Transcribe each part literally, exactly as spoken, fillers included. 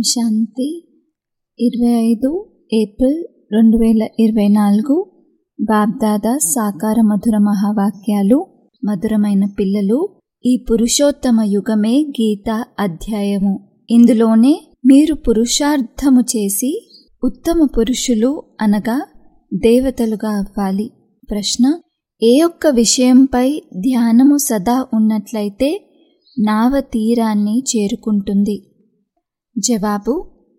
శాంతి. ఇరవై ఐదు ఏప్రిల్ రెండు వేల ఇరవై నాలుగు. బాబ్దాదా సాకార మధుర మహావాక్యాలు. మధురమైన పిల్లలు, ఈ పురుషోత్తమ యుగమే గీత అధ్యాయము. ఇందులోనే మీరు పురుషార్థము చేసి ఉత్తమ పురుషులు అనగా దేవతలుగా అవ్వాలి. ప్రశ్న: ఏ ఒక్క విషయంపై ధ్యానము సదా ఉన్నట్లయితే నావ తీరాన్ని చేరుకుంటుంది? జవాబు: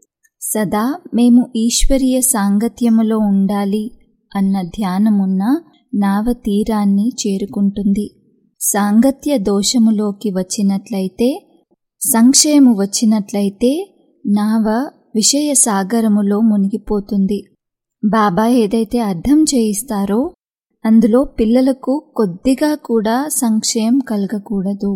సదా మేము ఈశ్వరీయ సాంగత్యములో ఉండాలి అన్న ధ్యానమున్న నావ తీరాన్ని చేరుకుంటుంది. సాంగత్య దోషములోకి వచ్చినట్లయితే, సంక్షయము వచ్చినట్లయితే నావ విషయ సాగరములో మునిగిపోతుంది. బాబా ఏదైతే అర్థం చేయిస్తారో అందులో పిల్లలకు కొద్దిగా కూడా సంక్షయం కలగకూడదు.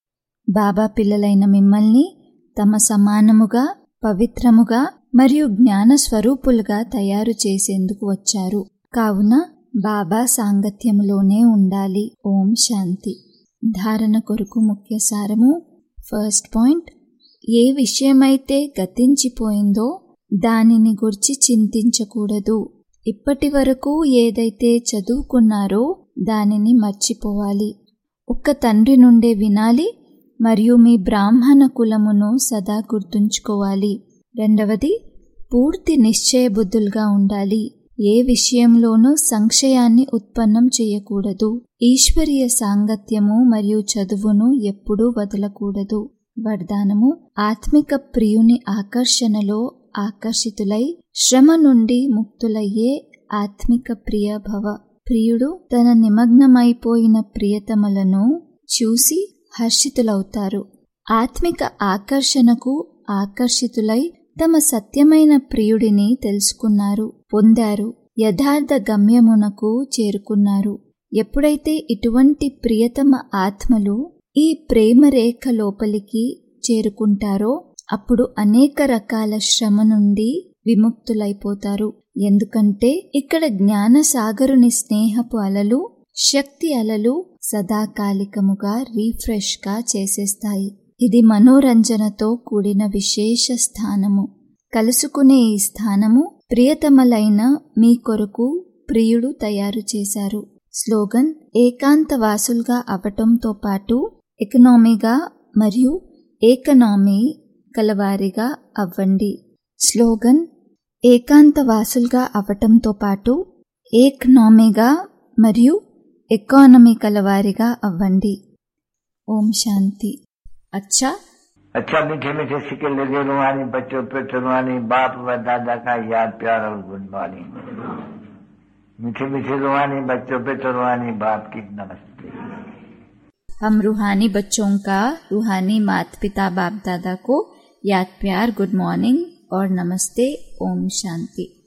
బాబా పిల్లలైన మిమ్మల్ని తమ సమానముగా, పవిత్రముగా మరియు జ్ఞాన స్వరూపులుగా తయారు చేసేందుకు వచ్చారు. కావున బాబా సాంగత్యములోనే ఉండాలి. ఓం శాంతి. ధారణ కొరకు ముఖ్య సారము. ఫస్ట్ పాయింట్: ఏ విషయమైతే గతించిపోయిందో దానిని గురించి చింతించకూడదు. ఇప్పటి వరకు ఏదైతే చదువుకున్నారో దానిని మర్చిపోవాలి. ఒక్క తండ్రి నుండే వినాలి మరియు మీ బ్రాహ్మణ కులమును సదా గుర్తుంచుకోవాలి. రెండవది, పూర్తి నిశ్చయబుద్ధులుగా ఉండాలి. ఏ విషయంలోనూ సంశయాన్ని ఉత్పన్నం చేయకూడదు. ఈశ్వరీయ సాంగత్యము మరియు చదువును ఎప్పుడూ వదలకూడదు. వరదానము: ఆత్మిక ప్రియుని ఆకర్షణలో ఆకర్షితులై శ్రమ నుండి ముక్తులయ్యే ఆత్మిక ప్రియ భవ. ప్రియుడు తన నిమగ్నమైపోయిన ప్రియతమలను చూసి హర్షితులవుతారు. ఆత్మిక ఆకర్షణకు ఆకర్షితులై తమ సత్యమైన ప్రియుడిని తెలుసుకున్నారు, పొందారు, యథార్థ గమ్యమునకు చేరుకున్నారు. ఎప్పుడైతే ఇటువంటి ప్రియతమ ఆత్మలు ఈ ప్రేమ రేఖ లోపలికి చేరుకుంటారో అప్పుడు అనేక రకాల శ్రమ నుండి విముక్తులైపోతారు. ఎందుకంటే ఇక్కడ జ్ఞాన సాగరుని స్నేహపు అలలు, శక్తి అలలు సదాకాలికముగా రీఫ్రెష్ గా చేసేస్తాయి. ఇది మనోరంజనతో కూడిన విశేష స్థానము. కలుసుకునే ఈ స్థానము ప్రియతమలైన మీ కొరకు ప్రియుడు తయారు చేశారు. స్లోగన్: ఏకాంత వాసులుగా అవటంతో పాటు ఎకనామీగా మరియు ఏకనామీ కలవారిగా అవ్వండి. స్లోగన్: ఏకాంత వాసులుగా అవటంతో పాటు ఏకనామీగా మరియు ఎకానమీ కలవారిగా అవ్వండి. ఓం శాంతి. अच्छा अच्छा मीठे मीठे सिक्के लगे रूहानी बच्चों पे रूहानी बाप व दादा का याद प्यार और गुड मॉर्निंग। मीठे मीठे रूहानी बच्चों पे रूहानी बाप की नमस्ते। हम रूहानी बच्चों का रूहानी माता पिता बाप दादा को याद प्यार, गुड मॉर्निंग और नमस्ते। ओम शांति।